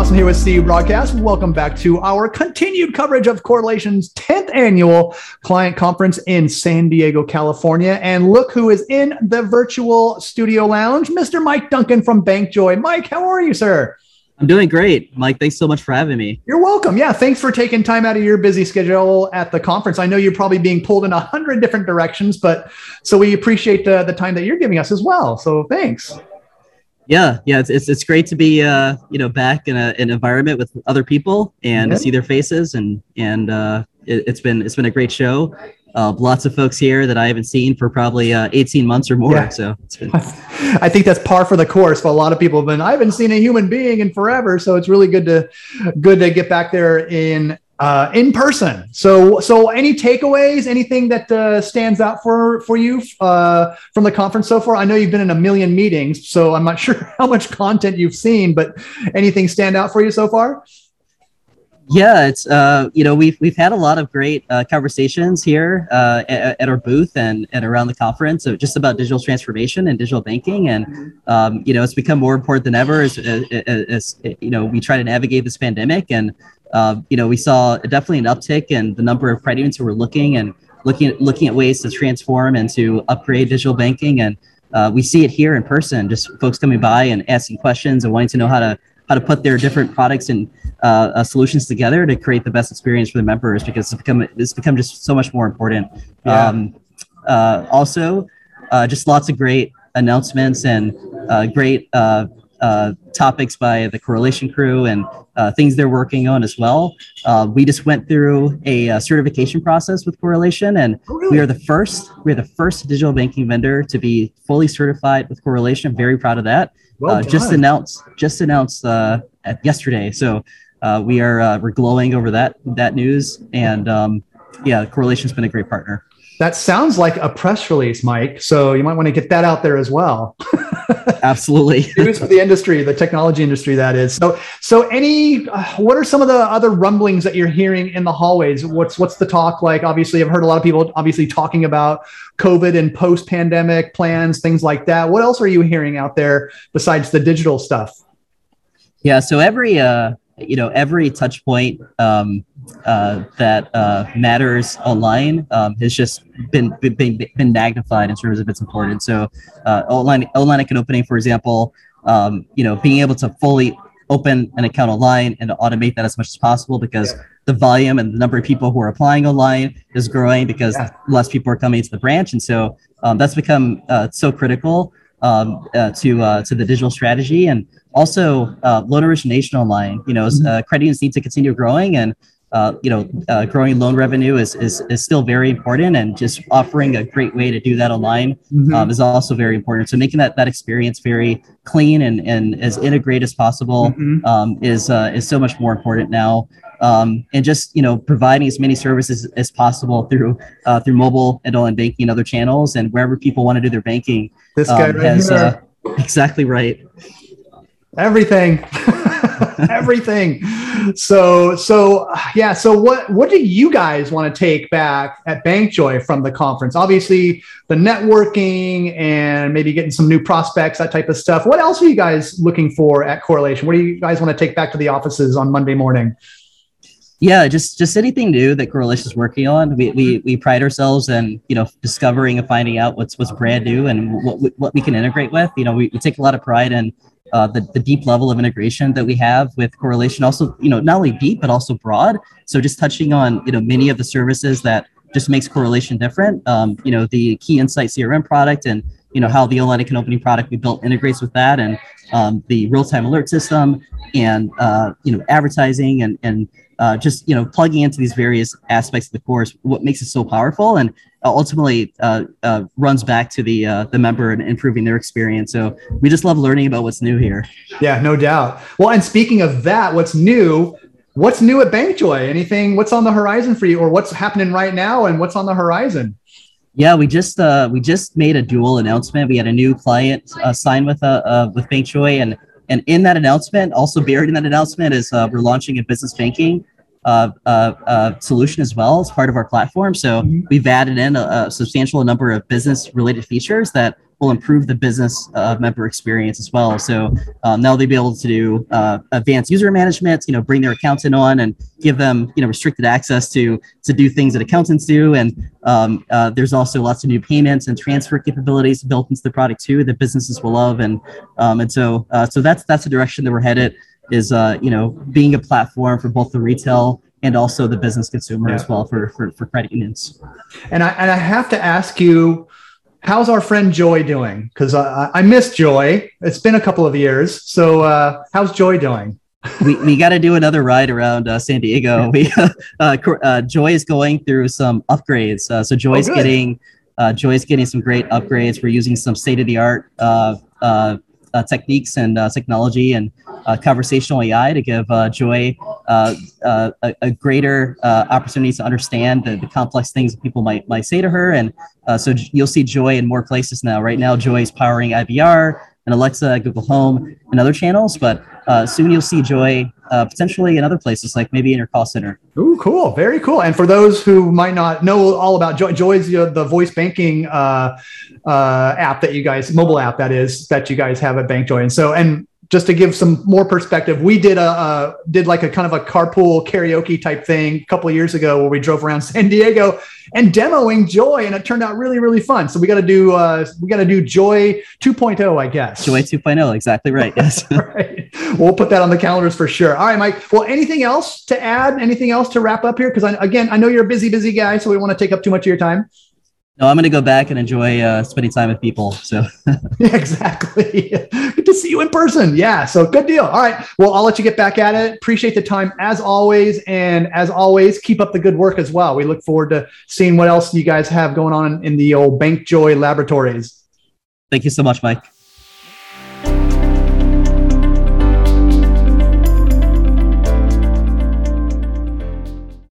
Awesome here with CU Broadcast. Welcome back to our continued coverage of Correlation's 10th annual client conference in San Diego, California. And look who is in the virtual studio lounge, Mr. Mike Duncan from BankJoy. Mike, how are you, sir? I'm doing great, Mike. Thanks so much for having me. You're welcome. Yeah, thanks for taking time out of your busy schedule at the conference. I know you're probably being pulled in 100 different directions, but so we appreciate the time that you're giving us as well. So thanks. Yeah, it's great to be back in an environment with other people and to see their faces and it's been a great show. Lots of folks here that I haven't seen for probably 18 months or more. Yeah. So it's been. I think that's par for the course for a lot of people. But I haven't seen a human being in forever, so it's really good to get back there in person. So any takeaways, anything that stands out for you from the conference so far? I know you've been in a million meetings, so I'm not sure how much content you've seen, but anything stand out for you so far? Yeah, it's we've had a lot of great conversations here at our booth and around the conference, so just about digital transformation and digital banking, and it's become more important than ever as we try to navigate this pandemic. And we saw definitely an uptick in the number of credit unions who were looking at ways to transform and to upgrade digital banking, and we see it here in person, just folks coming by and asking questions and wanting to know how to put their different products and solutions together to create the best experience for the members, because it's become just so much more important. Yeah. Also, just lots of great announcements and great topics by the Correlation crew and things they're working on as well. We just went through a certification process with Correlation, and we are the first digital banking vendor to be fully certified with Correlation. I'm very proud of that. Just announced yesterday. So we're glowing over that news, and Correlation's been a great partner. That sounds like a press release, Mike. So you might want to get that out there as well. Absolutely. News for the industry, the technology industry, that is. So what are some of the other rumblings that you're hearing in the hallways? What's the talk like? Obviously, I've heard a lot of people obviously talking about COVID and post-pandemic plans, things like that. What else are you hearing out there besides the digital stuff? Yeah. So every touch point that matters online has just been magnified in terms of its importance. So online account opening, for example, being able to fully open an account online and to automate that as much as possible, because the volume and the number of people who are applying online is growing because less people are coming to the branch. And so that's become so critical to the digital strategy. And also loan origination online, credit unions need to continue growing, and growing loan revenue is still very important, and just offering a great way to do that online is also very important. So making that experience very clean and as integrated as possible is so much more important now. And just providing as many services as possible through mobile and online banking and other channels, and wherever people want to do their banking. This guy has exactly right. Everything. Everything. So what do you guys want to take back at BankJoy from the conference? Obviously the networking and maybe getting some new prospects, that type of stuff. What else are you guys looking for at Correlation? What do you guys want to take back to the offices on Monday morning? Yeah, just anything new that Correlation is working on. We pride ourselves in discovering and finding out what's brand new and what we can integrate with. We take a lot of pride in the deep level of integration that we have with Correlation. Also, not only deep but also broad. So just touching on many of the services that just makes Correlation different. The Key Insight CRM product, and how the online account opening product we built integrates with that, and the real-time alert system, and advertising and just plugging into these various aspects of the course. What makes it so powerful, and ultimately runs back to the member and improving their experience. So we just love learning about what's new here. Yeah, no doubt. Well, and speaking of that, what's new at BankJoy? Anything? What's on the horizon for you, or what's happening right now, and what's on the horizon? Yeah, we just made a dual announcement. We had a new client sign with BankJoy, and in that announcement, also buried in that announcement, is we're launching a business banking solution as well as part of our platform. So we've added in a substantial number of business related features that will improve the business member experience as well. So now they'll be able to do advanced user management, bring their accountant on and give them, restricted access to do things that accountants do. And there's also lots of new payments and transfer capabilities built into the product too that businesses will love. And so that's the direction that we're headed, is being a platform for both the retail and also the business consumer as well for credit unions. And I have to ask you, how's our friend Joy doing? Because I miss Joy. It's been a couple of years. So how's Joy doing? We got to do another ride around San Diego. Joy is going through some upgrades. So Joy's getting some great upgrades. We're using some state-of-the-art techniques and technology and conversational AI to give Joy a greater opportunity to understand the complex things that people might say to her. And so you'll see Joy in more places now. Right now, Joy is powering IVR and Alexa, Google Home, and other channels. But soon you'll see Joy potentially in other places, like maybe in your call center. Ooh, cool. Very cool. And for those who might not know all about Joy, Joy's the voice banking app that you guys, mobile app that you guys have at BankJoy. And just to give some more perspective, we did like a kind of a carpool karaoke type thing a couple of years ago where we drove around San Diego and demoing Joy, and it turned out really, really fun. So we got to do Joy 2.0, I guess. Joy 2.0, exactly right. Yes. Right. We'll put that on the calendars for sure. All right, Mike. Well, anything else to add? Anything else to wrap up here? Because I know you're a busy guy, so we don't want to take up too much of your time. No, I'm going to go back and enjoy spending time with people. So yeah, exactly. Good to see you in person. Yeah. So good deal. All right. Well, I'll let you get back at it. Appreciate the time as always. And as always, keep up the good work as well. We look forward to seeing what else you guys have going on in the old BankJoy laboratories. Thank you so much, Mike.